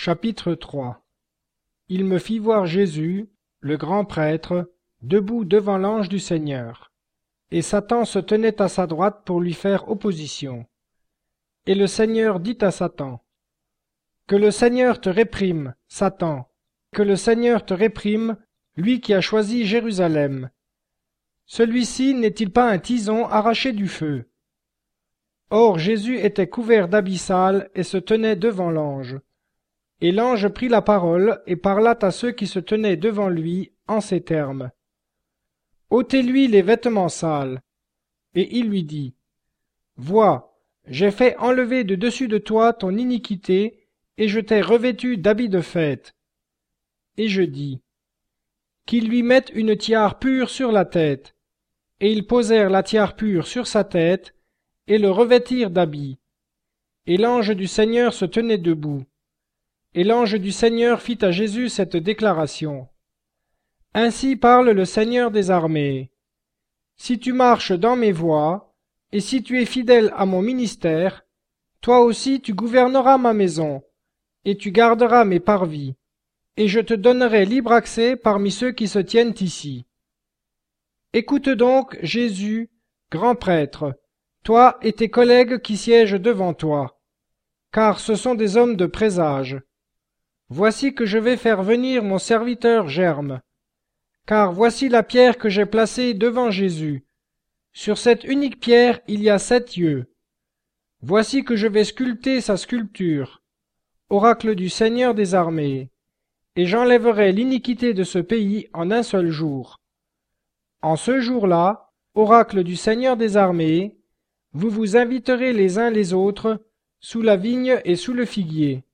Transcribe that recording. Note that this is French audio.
Chapitre 3. Il me fit voir Jésus, le grand prêtre, debout devant l'ange du Seigneur. Et Satan se tenait à sa droite pour lui faire opposition. Et le Seigneur dit à Satan, « Que le Seigneur te réprime, Satan, que le Seigneur te réprime, lui qui a choisi Jérusalem. Celui-ci n'est-il pas un tison arraché du feu ?» Or Jésus était couvert d'habits sales et se tenait devant l'ange. Et l'ange prit la parole et parla à ceux qui se tenaient devant lui en ces termes. « Ôtez-lui les vêtements sales. » Et il lui dit, « Vois, j'ai fait enlever de dessus de toi ton iniquité, et je t'ai revêtu d'habits de fête. » Et je dis, « Qu'ils lui mettent une tiare pure sur la tête. » Et ils posèrent la tiare pure sur sa tête, et le revêtirent d'habits. Et l'ange du Seigneur se tenait debout. Et l'ange du Seigneur fit à Jésus cette déclaration. « Ainsi parle le Seigneur des armées. Si tu marches dans mes voies, et si tu es fidèle à mon ministère, toi aussi tu gouverneras ma maison, et tu garderas mes parvis, et je te donnerai libre accès parmi ceux qui se tiennent ici. Écoute donc, Jésus, grand prêtre, toi et tes collègues qui siègent devant toi, car ce sont des hommes de présage. Voici que je vais faire venir mon serviteur Germe, car voici la pierre que j'ai placée devant Jésus. Sur cette unique pierre il y a 7 yeux. Voici que je vais sculpter sa sculpture, oracle du Seigneur des armées, et j'enlèverai l'iniquité de ce pays en un seul jour. En ce jour-là, oracle du Seigneur des armées, vous vous inviterez les uns les autres, sous la vigne et sous le figuier.